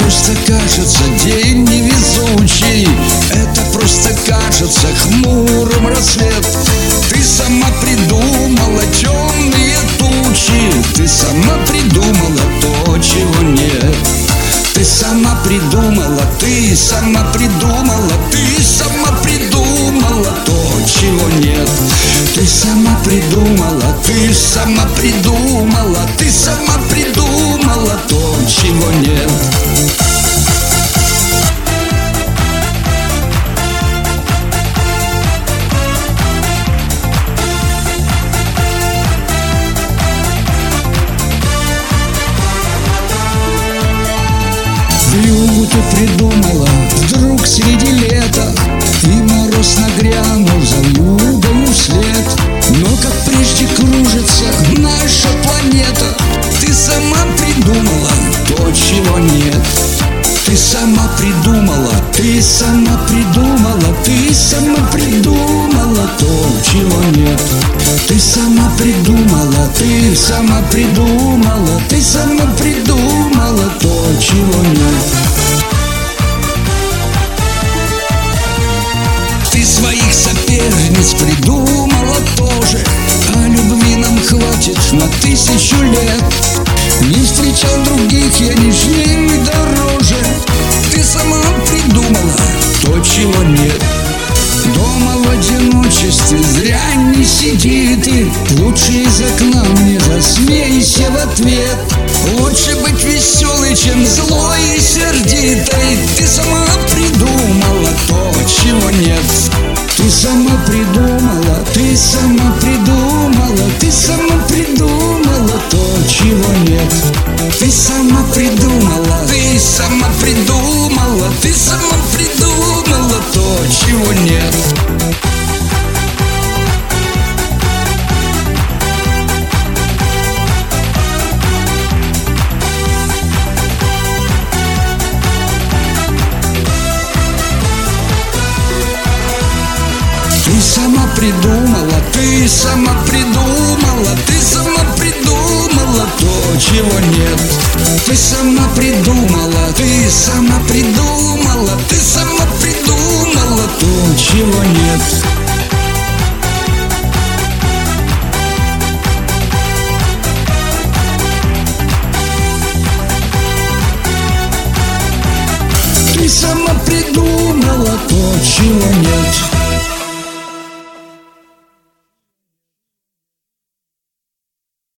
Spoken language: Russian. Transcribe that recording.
просто кажется день невезучий, это просто кажется хмурым рассвет. Ты сама придумала темные тучи, ты сама придумала то, чего нет. Ты сама придумала, ты сама придумала, ты сама придумала то, чего нет. Ты сама придумала, ты сама придумала, ты сама придумала то, чего нет. Вьюгу ты придумала вдруг среди лета, и мороз нагрянул за вьюгою вслед. Но как прежде кружится наша планета, ты сама придумала то, чего нет. Ты сама придумала, ты сама придумала, ты сама придумала то, чего нет. Ты сама придумала, ты сама придумала, ты сама придумала то, чего нет. Ты своих соперниц придумала тоже, а любви нам хватит на 1000 лет. Не встречал других я нежнее и дороже. Ты сама придумала то, чего нет. Дома в одиночестве зря не сиди ты, лучше из окна мне засмейся в ответ. Лучше быть веселой, чем злой и сердитой. Ты сама придумала то, чего нет. Ты сама придумала, ты сама придумала, ты сама придумала то, чего нет. Ты сама придумала, ты сама придумала, ты сама придумала то, чего нет. Ты сама придумала, ты сама придумала, ты сама придумала то, чего нет. Ты сама придумала, ты сама придумала, ты сама придумала то, чего нет. Ты сама придумала то, чего нет.